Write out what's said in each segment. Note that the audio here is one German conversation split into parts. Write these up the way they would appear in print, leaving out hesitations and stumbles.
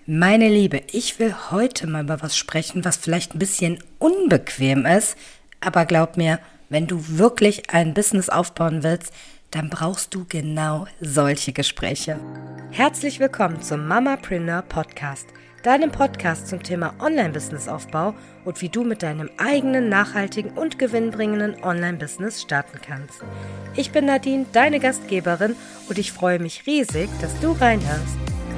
Meine Liebe, ich will heute mal über was sprechen, was vielleicht ein bisschen unbequem ist, aber glaub mir, wenn du wirklich ein Business aufbauen willst, dann brauchst du genau solche Gespräche. Herzlich willkommen zum Mamapreneur Podcast, deinem Podcast zum Thema Online-Business-Aufbau und wie du mit deinem eigenen, nachhaltigen und gewinnbringenden Online-Business starten kannst. Ich bin Nadine, deine Gastgeberin, und ich freue mich riesig, dass du reinhörst.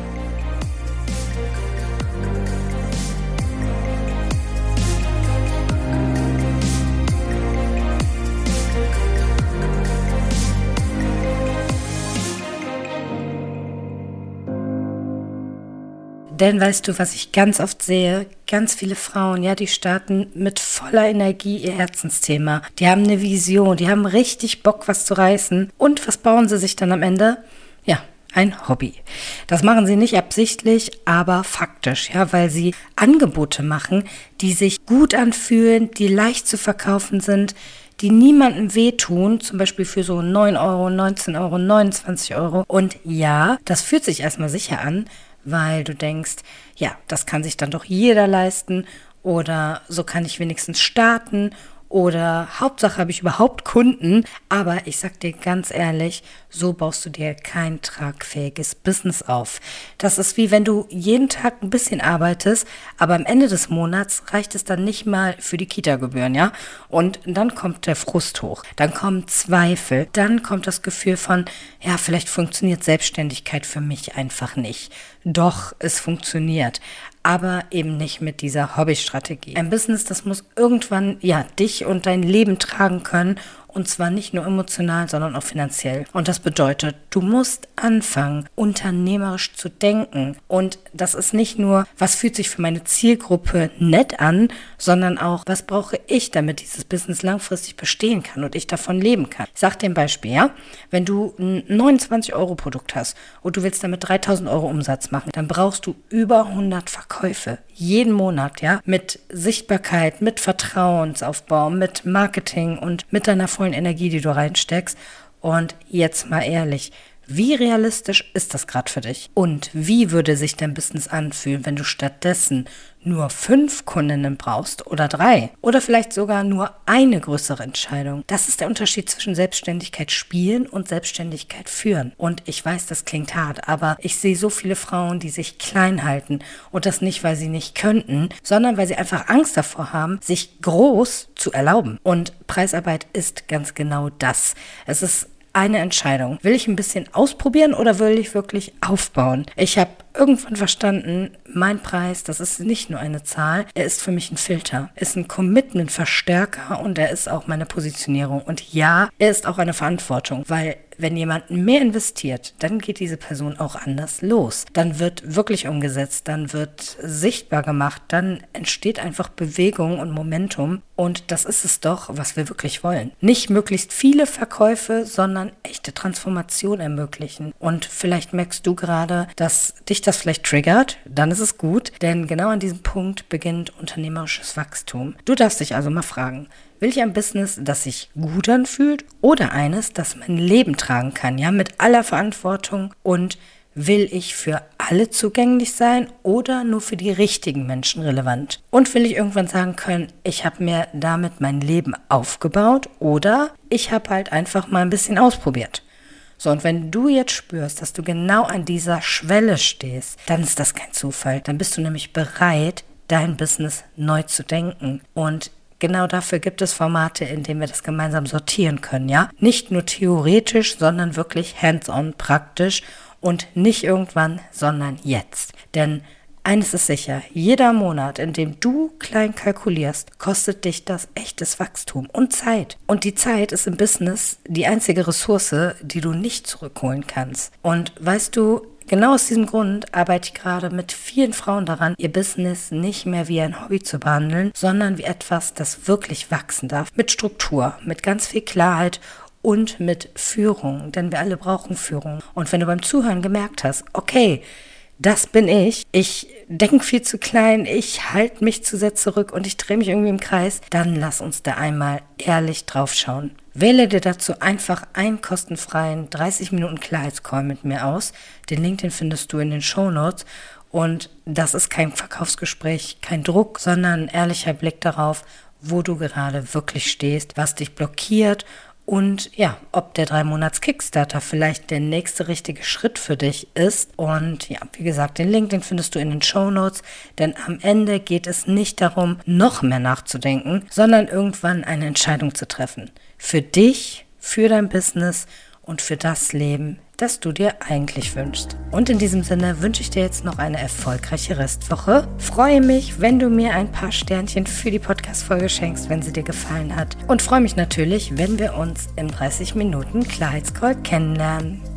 Denn weißt du, was ich ganz oft sehe? Ganz viele Frauen, ja, die starten mit voller Energie ihr Herzensthema. Die haben eine Vision, die haben richtig Bock, was zu reißen. Und was bauen sie sich dann am Ende? Ja, ein Hobby. Das machen sie nicht absichtlich, aber faktisch, ja, weil sie Angebote machen, die sich gut anfühlen, die leicht zu verkaufen sind, die niemandem wehtun, zum Beispiel für so 9 Euro, 19 Euro, 29 Euro. Und ja, das fühlt sich erstmal sicher an, weil du denkst, ja, das kann sich dann doch jeder leisten oder so kann ich wenigstens starten oder Hauptsache habe ich überhaupt Kunden. Aber ich sag dir ganz ehrlich, so baust du dir kein tragfähiges Business auf. Das ist wie wenn du jeden Tag ein bisschen arbeitest, aber am Ende des Monats reicht es dann nicht mal für die Kita-Gebühren, ja? Und dann kommt der Frust hoch, dann kommen Zweifel, dann kommt das Gefühl von, ja, vielleicht funktioniert Selbstständigkeit für mich einfach nicht. Doch, es funktioniert, aber eben nicht mit dieser Hobbystrategie. Ein Business, das muss irgendwann, ja, dich und dein Leben tragen können, und zwar nicht nur emotional, sondern auch finanziell. Und das bedeutet, du musst anfangen, unternehmerisch zu denken. Und das ist nicht nur, was fühlt sich für meine Zielgruppe nett an, sondern auch, was brauche ich, damit dieses Business langfristig bestehen kann und ich davon leben kann. Ich sage dir ein Beispiel, ja? Wenn du ein 29-Euro-Produkt hast und du willst damit 3.000 Euro Umsatz machen, dann brauchst du über 100 Verkäufe. Jeden Monat, ja? Mit Sichtbarkeit, mit Vertrauensaufbau, mit Marketing und mit deiner vollen Energie, die du reinsteckst. Und jetzt mal ehrlich, wie realistisch ist das gerade für dich? Und wie würde sich dein Business anfühlen, wenn du stattdessen nur 5 Kundinnen brauchst oder 3 oder vielleicht sogar nur eine größere Entscheidung? Das ist der Unterschied zwischen Selbstständigkeit spielen und Selbstständigkeit führen. Und ich weiß, das klingt hart, aber ich sehe so viele Frauen, die sich klein halten, und das nicht, weil sie nicht könnten, sondern weil sie einfach Angst davor haben, sich groß zu erlauben. Und Preisarbeit ist ganz genau das. Es ist eine Entscheidung. Will ich ein bisschen ausprobieren oder will ich wirklich aufbauen? Ich habe irgendwann verstanden, mein Preis, das ist nicht nur eine Zahl, er ist für mich ein Filter, ist ein Commitment-Verstärker und er ist auch meine Positionierung. Und ja, er ist auch eine Verantwortung, weil wenn jemand mehr investiert, dann geht diese Person auch anders los. Dann wird wirklich umgesetzt, dann wird sichtbar gemacht, dann entsteht einfach Bewegung und Momentum. Und das ist es doch, was wir wirklich wollen. Nicht möglichst viele Verkäufe, sondern echte Transformation ermöglichen. Und vielleicht merkst du gerade, dass dich das vielleicht triggert, dann ist es gut, denn genau an diesem Punkt beginnt unternehmerisches Wachstum. Du darfst dich also mal fragen, will ich ein Business, das sich gut anfühlt oder eines, das mein Leben tragen kann, ja, mit aller Verantwortung? Und will ich für alle zugänglich sein oder nur für die richtigen Menschen relevant? Und will ich irgendwann sagen können, ich habe mir damit mein Leben aufgebaut oder ich habe halt einfach mal ein bisschen ausprobiert? So, und wenn du jetzt spürst, dass du genau an dieser Schwelle stehst, dann ist das kein Zufall. Dann bist du nämlich bereit, dein Business neu zu denken. Und genau dafür gibt es Formate, in denen wir das gemeinsam sortieren können, ja? Nicht nur theoretisch, sondern wirklich hands-on, praktisch und nicht irgendwann, sondern jetzt. Denn eines ist sicher, jeder Monat, in dem du klein kalkulierst, kostet dich das echtes Wachstum und Zeit. Und die Zeit ist im Business die einzige Ressource, die du nicht zurückholen kannst. Und weißt du, genau aus diesem Grund arbeite ich gerade mit vielen Frauen daran, ihr Business nicht mehr wie ein Hobby zu behandeln, sondern wie etwas, das wirklich wachsen darf. Mit Struktur, mit ganz viel Klarheit und mit Führung, denn wir alle brauchen Führung. Und wenn du beim Zuhören gemerkt hast, okay, das bin ich denke viel zu klein, ich halte mich zu sehr zurück und ich drehe mich irgendwie im Kreis, dann lass uns da einmal ehrlich drauf schauen. Wähle dir dazu einfach einen kostenfreien 30 Minuten Klarheitscall mit mir aus. Den Link, den findest du in den Shownotes. Und das ist kein Verkaufsgespräch, kein Druck, sondern ein ehrlicher Blick darauf, wo du gerade wirklich stehst, was dich blockiert und ja, ob der 3-Monats-Kickstarter vielleicht der nächste richtige Schritt für dich ist. Und ja, wie gesagt, den Link, den findest du in den Shownotes, denn am Ende geht es nicht darum, noch mehr nachzudenken, sondern irgendwann eine Entscheidung zu treffen. Für dich, für dein Business und für das Leben, das du dir eigentlich wünschst. Und in diesem Sinne wünsche ich dir jetzt noch eine erfolgreiche Restwoche. Freue mich, wenn du mir ein paar Sternchen für die Podcast-Folge schenkst, wenn sie dir gefallen hat. Und freue mich natürlich, wenn wir uns im 30 Minuten Klarheitscall kennenlernen.